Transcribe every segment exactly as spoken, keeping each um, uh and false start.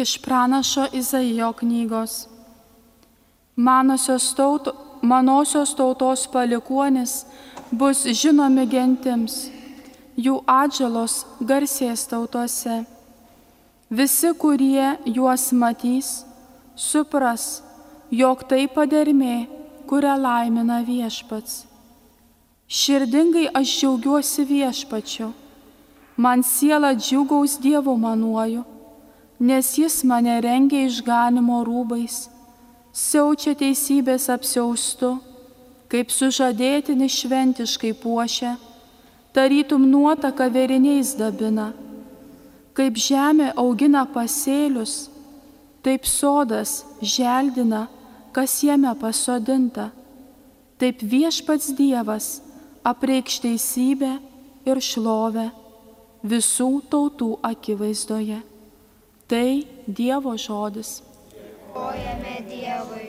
Iš pranašo Izaijo knygos. Manosios, tauto, manosios tautos palikuonis bus žinomi gentims, jų atžalos garsės tautose. Visi, kurie juos matys, supras, jog tai padermė, kurią laimina viešpats. Širdingai aš džiaugiuosi viešpačiu, man siela džiugaus Dievu manuoju, nes jis mane rengia išganimo rūbais, siaučia teisybės apsiaustu, kaip sužadėtinį šventiškai puošia, tarytum nuotaka vėriniais dabina, kaip žemė augina pasėlius, taip sodas želdina, kas jame pasodinta, taip viešpats Dievas apreikš teisybę ir šlovę visų tautų akivaizdoje. Tai Dievo žodis. Dėkojame Dievui.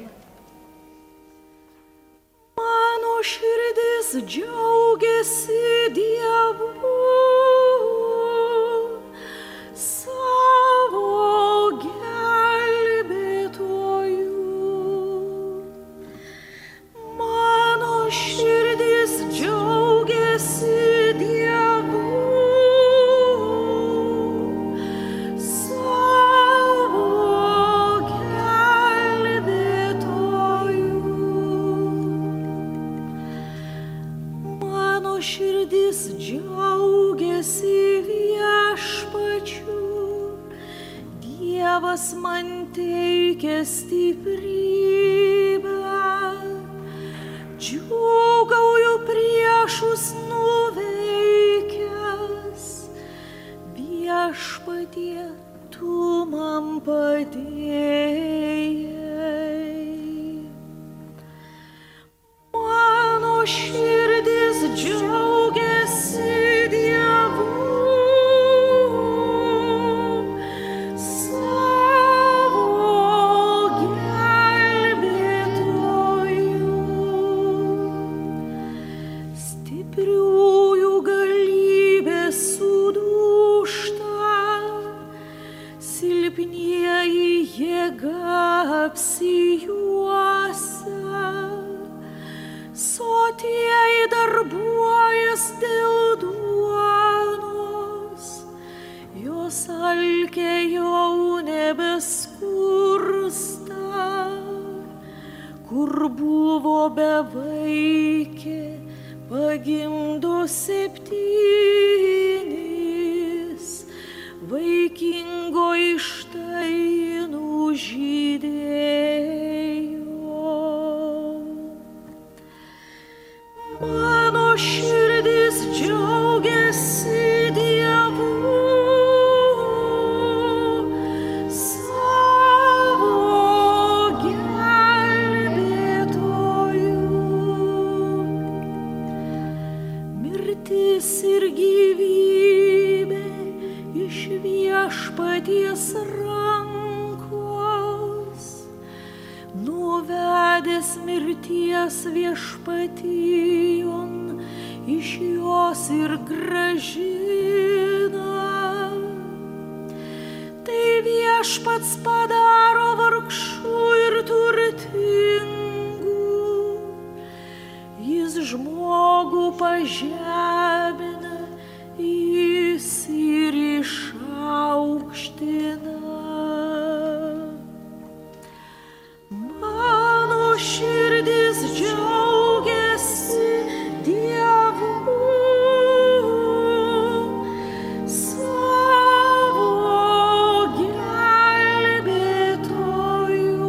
Mano širdis džiaugiasi Dievu, savo gelbėtoju. Mano širdis džiaugiasi Dievu, širdis džiaugiasi viešpačiu, Dievas man teikia stiprybę. Džiūgauju priešus nuveikęs, viešpatie, tu man padėjai. Mano širdis džiaugiasi Dievu, savo gelbėtoju. Stipriųjų galybė sudūžta, silpnieji jėga apsijuosia. Sotieji darbuojas dėl duonos, jos alkė jau nebeskursta, kur buvo bevaikė, pagimdo septynis, vaikingo ištai nužydėjo. Mano širdis džiaugiasi Dievu, savo gelbėtoju. Mirtis ir gyvybė iš viešpaties rankos, nuvedęs mirties viešpatijon, iš jos ir grąžina. Tai viešpats padaro vargšų ir turtingų, jis žmogų pažemina, jis ir išaukština. Mano širdis džiaugiasi Dievu, savo gelbėtoju.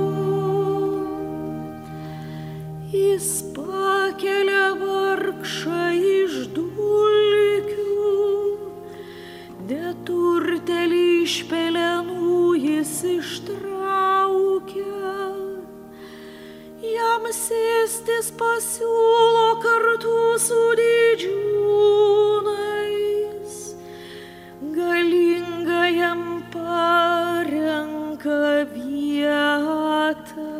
Jis pakelia vargšą iš dulkių, neturtėlį iš pelenų jis ištraukia. Jam sėstis pasiūlo kartu su didžiūnais, galingajam parenka vietą.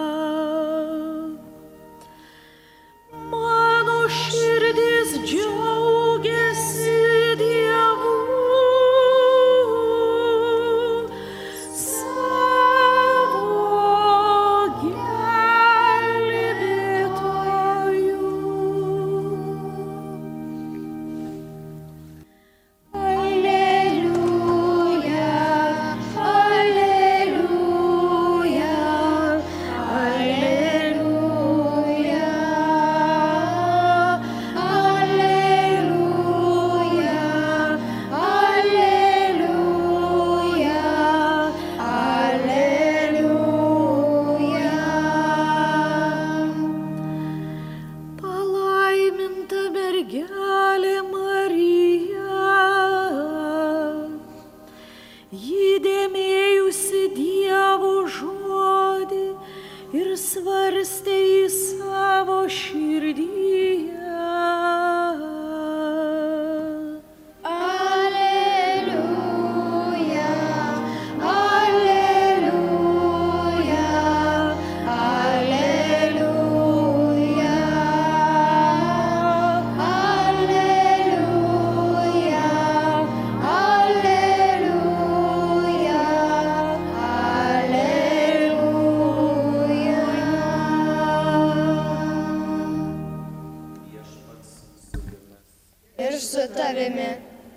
Mano širdis džiaugiasi Dievu,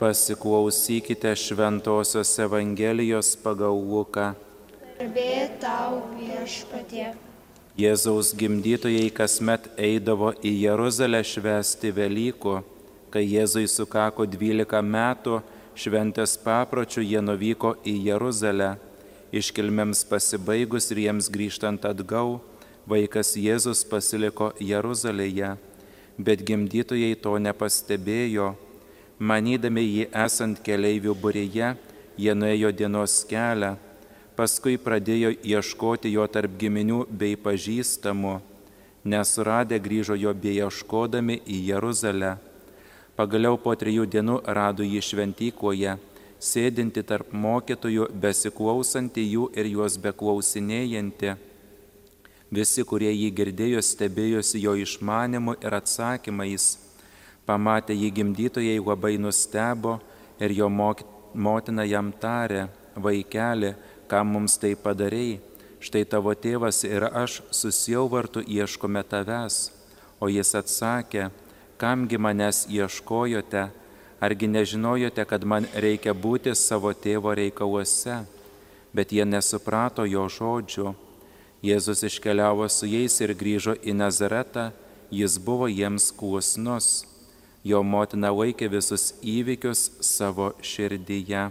Pasiklausykite Šventosios Evangelijos pagal Luką. Garbė tau viešpatie. Jėzaus gimdytojai kasmet eidavo į Jeruzalę švęsti Velykų. Kai Jėzui sukako dvylika metų, šventės papročių jie nuvyko į Jeruzalę. Iškilmėms pasibaigus ir jiems grįžtant atgal, vaikas Jėzus pasiliko Jeruzalėje, bet gimdytojai to nepastebėjo. Manydami jį esant keleivių būryje, jie nuėjo dienos kelią, paskui pradėjo ieškoti jo tarp giminių bei pažįstamų. Nesuradę grįžo jo beieškodami į Jeruzalę. Pagaliau po trijų dienų rado jį šventykloje, sėdinti tarp mokytojų, besiklausantį jų ir juos beklausinėjantį. Visi, kurie jį girdėjo, stebėjosi jo išmanimu ir atsakymais. Pamatę jį gimdytojai labai nustebo ir jo motina jam tarė: vaikeli, kam mums tai padarei? Štai tavo tėvas ir aš su sielvartu ieškome tavęs. O jis atsakė: kamgi manęs ieškojote? Argi nežinojote, kad man reikia būti savo tėvo reikaluose? Bet jie nesuprato jo žodžių. Jėzus iškeliavo su jais ir grįžo į Nazaretą, jis buvo jiems klusnus. Jo motina laikė visus įvykius savo širdyje.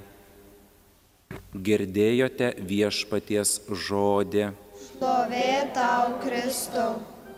Girdėjote viešpaties žodį. Šlovė tau, Kristau.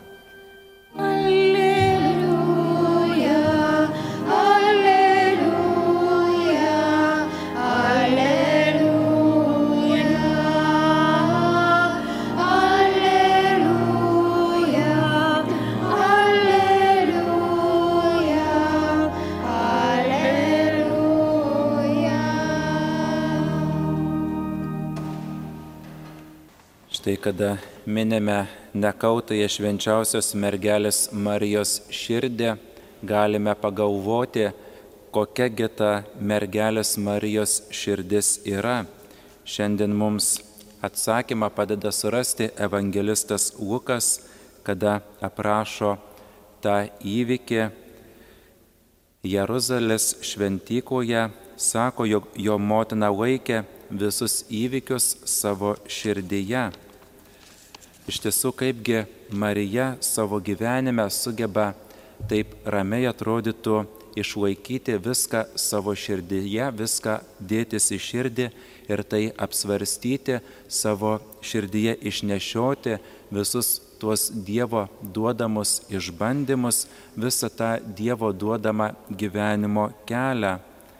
Štai kada minime nekautąją švenčiausios mergelės Marijos širdį, galime pagalvoti, kokiagi ta mergelės Marijos širdis yra. Šiandien mums atsakymą padeda surasti evangelistas Lukas, kada aprašo tą įvykį Jeruzalės šventykloje, sako, jog jo motina laikė visus įvykius savo širdyje. Iš tiesų, kaipgi Marija savo gyvenime sugeba taip ramiai atrodytų išlaikyti viską savo širdyje, viską dėtis į širdį ir tai apsvarstyti, savo širdyje išnešioti visus tuos Dievo duodamus išbandymus, visą tą Dievo duodamą gyvenimo kelią.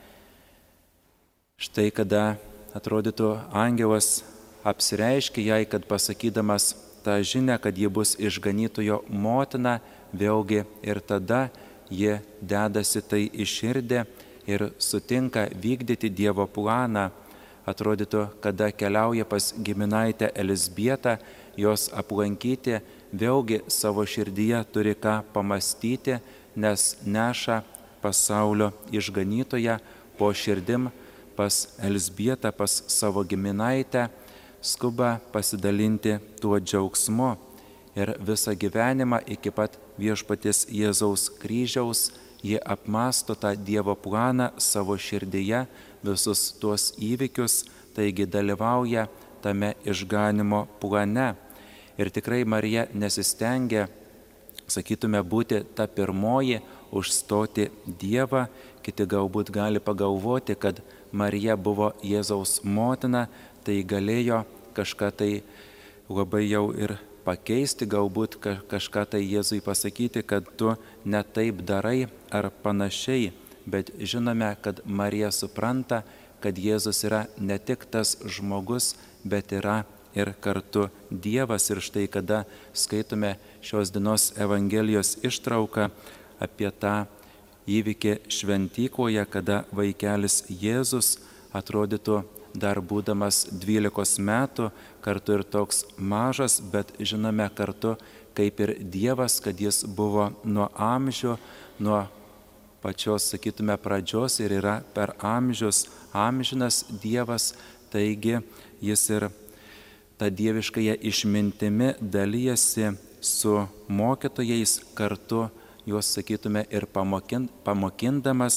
Štai kada atrodytų angelas apsireiškia jai, kad pasakydamas tą žinią, kad ji bus išganytojo motina, vėlgi ir tada ji dedasi tai į širdį ir sutinka vykdyti Dievo planą. Atrodytų, kada keliauja pas giminaitę Elizbietą, jos aplankyti, vėlgi savo širdyje turi ką pamastyti, nes neša pasaulio išganytoją po širdim pas Elizbietą, pas savo giminaitę, skuba pasidalinti tuo džiaugsmu ir visą gyvenimą iki pat viešpaties Jėzaus kryžiaus jie apmąsto tą Dievo planą savo širdyje, visus tuos įvykius, taigi dalyvauja tame išganimo plane. Ir tikrai Marija nesistengia, sakytume, būti ta pirmoji, užstoti Dievą. Kiti galbūt gali pagalvoti, kad Marija buvo Jėzaus motina, tai galėjo kažką tai labai jau ir pakeisti, galbūt kažką tai Jėzui pasakyti, kad tu ne taip darai ar panašiai. Bet žinome, kad Marija supranta, kad Jėzus yra ne tik tas žmogus, bet yra ir kartu Dievas. Ir štai kada skaitome šios dienos Evangelijos ištrauką apie tą įvykį šventykloje, kada vaikelis Jėzus atrodytų dar būdamas dvylikos metų, kartu ir toks mažas, bet žinome kartu kaip ir Dievas, kad jis buvo nuo amžių, nuo pačios, sakytume, pradžios ir yra per amžius amžinas Dievas, taigi jis ir tą dieviškąją išmintimi dalyjasi su mokytojais, kartu juos, sakytume, ir pamokin, pamokindamas,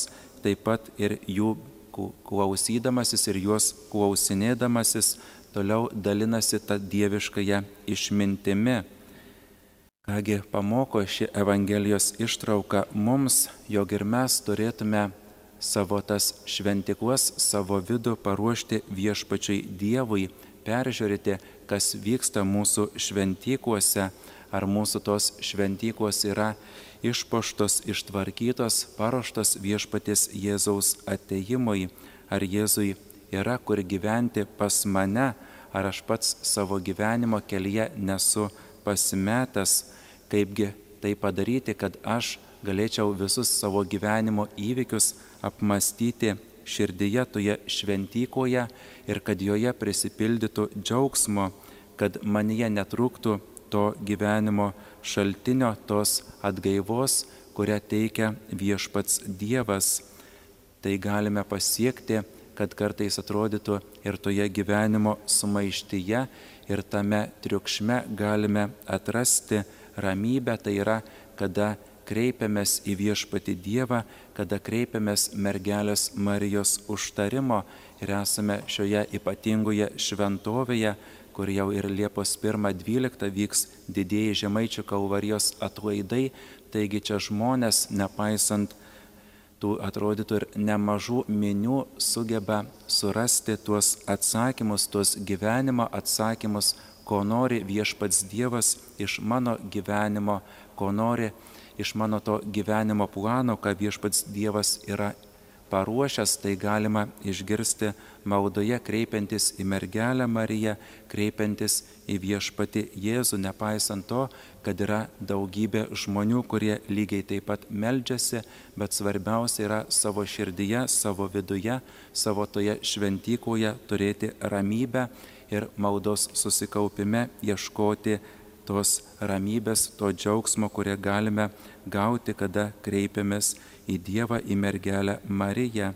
taip pat ir jų klausydamasis ir juos klausinėdamasis toliau dalinasi tą dieviškąją išmintimi. Kągi pamoko ši Evangelijos ištrauka mums, jog ir mes turėtume savo tas šventyklas, savo vidų paruošti viešpačiui Dievui, peržiūrėti, kas vyksta mūsų šventyklose, ar mūsų tos šventyklos yra išpuoštos, ištvarkytos, paruoštos viešpaties Jėzaus atėjimui, ar Jėzui yra kur gyventi pas mane, ar aš pats savo gyvenimo kelyje nesu pasimetęs, kaipgi tai padaryti, kad aš galėčiau visus savo gyvenimo įvykius apmastyti širdyje toje šventykloje ir kad joje prisipildytų džiaugsmo, kad manyje netrūktų to gyvenimo šaltinio, tos atgaivos, kurią teikia viešpats Dievas. Tai galime pasiekti, kad kartais atrodytų ir toje gyvenimo sumaištyje ir tame triukšme galime atrasti ramybę, tai yra, kada kreipiamės į viešpatį Dievą, kada kreipiamės mergelės Marijos užtarimo ir esame šioje ypatingoje šventovėje, kur jau ir Liepos pirmą dvyliktą vyks didieji Žemaičių kalvarijos atlaidai, taigi čia žmonės, nepaisant tų atrodytų ir nemažų minių, sugeba surasti tuos atsakymus, tuos gyvenimo atsakymus, ko nori viešpats Dievas iš mano gyvenimo, ko nori iš mano to gyvenimo plano, ką viešpats Dievas yra paruošęs, tai galima išgirsti maldoje, kreipiantis į mergelę Mariją, kreipiantis į viešpatį Jėzų, nepaisant to, kad yra daugybė žmonių, kurie lygiai taip pat meldžiasi, bet svarbiausia yra savo širdyje, savo viduje, savo toje šventykloje turėti ramybę ir maldos susikaupime ieškoti tos ramybės, to džiaugsmo, kurie galime gauti, kada kreipiamės į Dievą, į mergelę Mariją.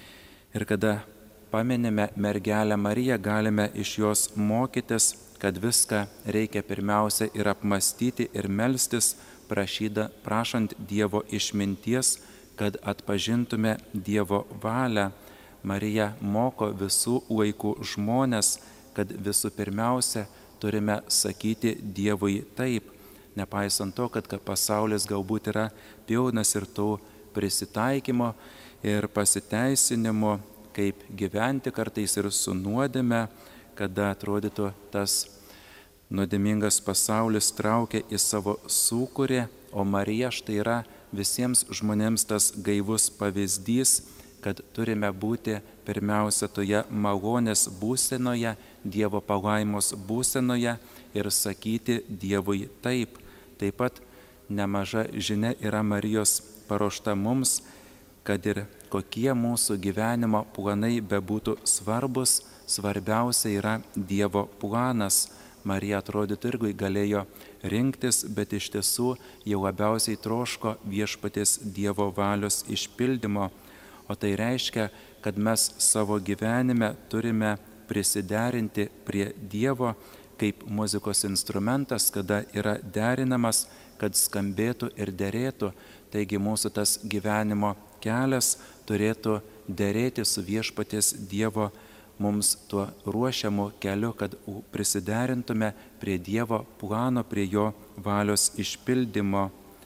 Ir kada paminime mergelę Mariją, galime iš jos mokytis, kad viską reikia pirmiausia ir apmastyti ir melstis, prašyda, prašant Dievo išminties, kad atpažintume Dievo valią. Marija moko visų laikų žmonės, kad visų pirmiausia turime sakyti Dievui taip, nepaisant to, kad pasaulis galbūt yra pilnas ir tų prisitaikymo ir pasiteisinimo, kaip gyventi kartais ir su nuodėme, kada atrodytų tas nuodėmingas pasaulis traukia į savo sūkurį, o Marija štai yra visiems žmonėms tas gaivus pavyzdys, kad turime būti pirmiausia toje malonės būsenoje, Dievo palaimos būsenoje ir sakyti Dievui taip. Taip pat nemaža žinia yra Marijos paruošta mums, kad ir kokie mūsų gyvenimo planai bebūtų svarbus, svarbiausia yra Dievo planas. Marija atrodytų irgi galėjo rinktis, bet iš tiesų jau labiausiai troško viešpaties Dievo valios išpildymo. O tai reiškia, kad mes savo gyvenime turime prisiderinti prie Dievo kaip muzikos instrumentas, kada yra derinamas, kad skambėtų ir derėtų. Taigi mūsų tas gyvenimo kelias turėtų derėti su viešpaties Dievo mums tuo ruošiamu keliu, kad prisiderintume prie Dievo plano, prie jo valios išpildymo.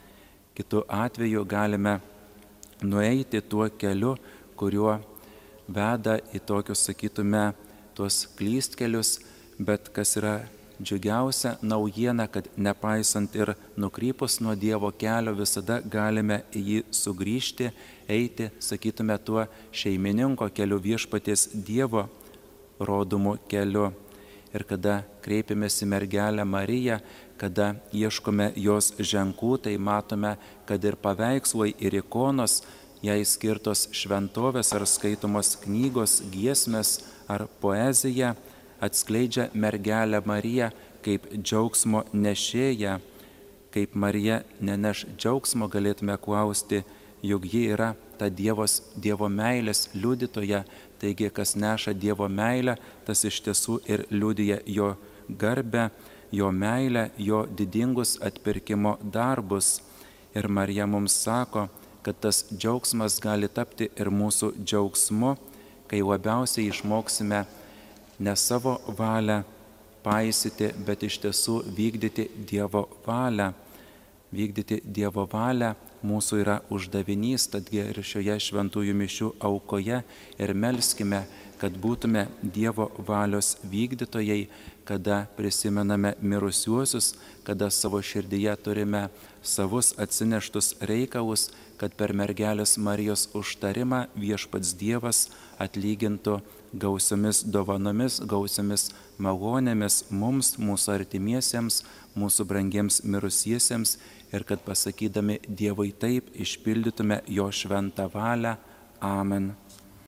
Kitu atveju galime nueiti tuo keliu, kuriuo veda į tokius, sakytume, tuos klystkelius, bet kas yra džiugiausia naujiena, kad nepaisant ir nukrypus nuo Dievo kelio, visada galime į jį sugrįžti, eiti, sakytume, tuo šeimininko keliu, viešpaties Dievo rodomu keliu. Ir kada kreipiamės į mergelę Mariją, kada ieškome jos ženklų, tai matome, kad ir paveikslai, ir ikonos, jai skirtos šventovės ar skaitomos knygos, giesmės ar poezija atskleidžia mergelę Mariją kaip džiaugsmo nešėją. Kaip Marija neneš džiaugsmo, galėtume klausti, juk ji yra ta Dievos, Dievo meilės liudytoja. Taigi, kas neša Dievo meilę, tas iš tiesų ir liudija jo garbę, jo meilę, jo didingus atpirkimo darbus. Ir Marija mums sako, kad tas džiaugsmas gali tapti ir mūsų džiaugsmu, kai labiausiai išmoksime ne savo valią paisyti, bet iš tiesų vykdyti Dievo valią. Vykdyti Dievo valią mūsų yra uždavinys, tadgi ir šioje šventųjų mišių aukoje ir melskime, kad būtume Dievo valios vykdytojai, kada prisimename mirusiuosius, kada savo širdyje turime savus atsineštus reikalus, kad per mergelės Marijos užtarimą viešpats Dievas atlygintų gausiomis dovanomis, gausiomis malonėmis mums, mūsų artimiesiems, mūsų brangiems mirusiesiems ir kad pasakydami Dievui taip išpildytume jo šventą valią. Amen.